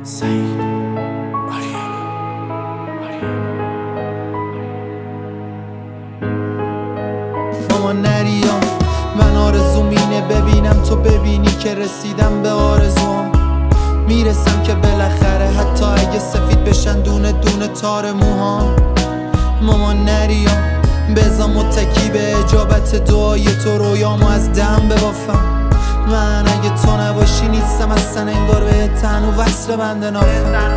سعید ماما نریام، من آرزوم اینه ببینم تو ببینی که رسیدم به آرزوام. میرسم که بالاخره حتی اگه سفید بشن دونه دونه تار موهام. ماما نریام، بذار متکی به اجابت دعای تو رویامو از دم ببافم. من اگه تو نباشی نیستم اصلا، انگار به تن و وصل بنده نافم.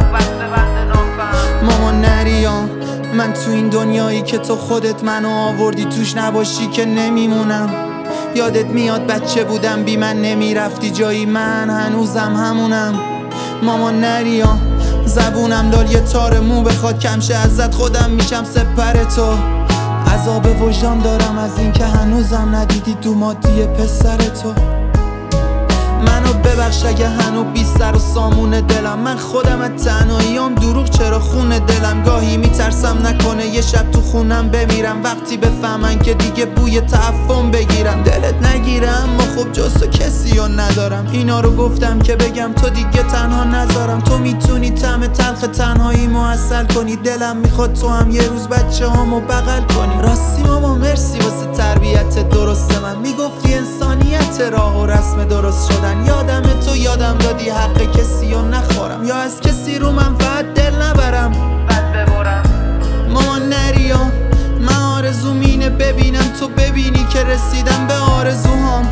ماما نریام، من تو این دنیایی که تو خودت منو آوردی توش نباشی که نمیمونم. یادت میاد بچه بودم بی من نمیرفتی جایی، من هنوزم همونم. ماما نریام، زبونم دال یه تار مو بخواد کمشه ازت خودم میشم سپر تو. عذاب وجدان دارم از این که هنوزم ندیدی دو مادی پسر تو. منو ببخش اگه هنو بی سر و سامون دلم، من خودم از تنهاییام دروغ چرا خونه دلم. گاهی میترسم نکنه یه شب تو خونم بمیرم، وقتی بفهمن که دیگه بوی تعفن بگیرم. دلت نگیرم ما خب جز تو کسی رو ندارم، اینا رو گفتم که بگم تو دیگه تنها نذارم. تو میتونی طعم تلخ تنهایی معسل کنی، دلم میخواد تو هم یه روز بچه هامو بغل کنی. راستی ماما مرسی واسه تربیت درست من، میگفتی انسانیت راه و رسم درست شدن. یادم تو یادم دادی حق کسی رو نخورم، یا از کسی رو منفعت دل نبرم بد ببرم. ماما نریام، من آرزوم اینه ببینم تو ببینی که رسیدم به آرزوهام.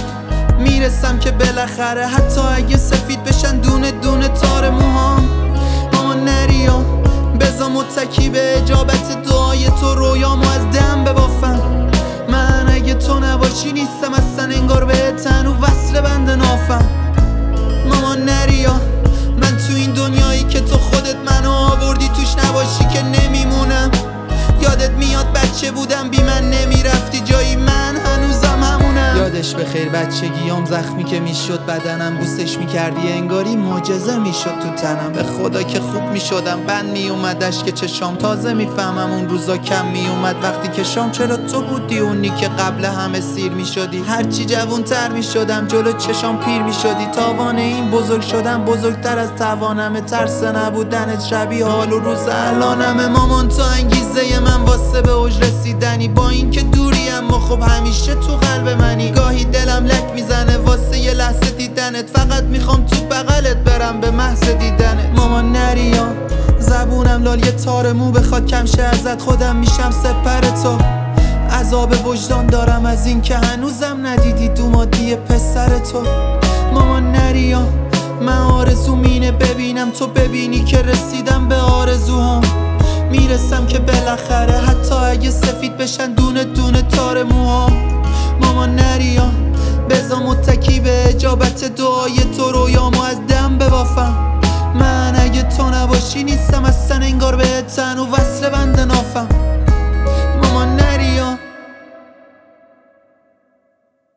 میرسم که بالاخره حتی اگه سفید بشن دونه دونه تار موهام. ماما نریام، بذار متکی به اجابت دعای تو رویامو از دم ببافم. من اگه تو نباشی نیستم اصلا، انگار به تن و وصل بنده نافم. ماما نریام، من تو این دنیایی که تو خودت منو آوردی توش نباشی که نمیمونم. یادت میاد بچه بودم بی من نمیرفتی جایی، من هنوزم همونم. یادش بخیر بچگیام، زخمی که میشد بدنم، بوسش میکردی انگاری معجزه میشد تو تنم. به خدا که خوب میشدم، بند میومدش که چشام، تازه میفهمم اون روزا کم میومد وقتی که شام. چرا تو بودی اونی که قبل همه سیر میشدی، هرچی جوون تر میشدم جلو چشام پیر میشدی. تاوان این بزرگ شدم بزرگتر از توانم، ترس نبودنت شبیه حال و روز الانم. مامان تو انگیزه من واسه به اوج رسیدنی، با این که دوری اما خب همیشه تو قلب منی. گاهی دلم لک میزنه واسه یه لحظه دیدنت، فقط میخوام تو بغلت برم به محض دیدنت. ماما نریام، زبونم لال یه تار مو بخواد کمشه ازت خودم میشم سپر تو. عذاب وجدان دارم از این که هنوزم ندیدی دو مادی پسر تو. ماما نریام، من آرزوم اینه ببینم تو ببینی که رسیدم به آرزوهام. میرسم که بالاخره حتی اگه سفید بشن دونه دونه تار موهام. ماما نریام، بذار متکی به اجابت دعای تو رویامو از دم ببافم. من اگه تو نباشی نیستم اصلا، انگار به تن و وصل بنده نافم.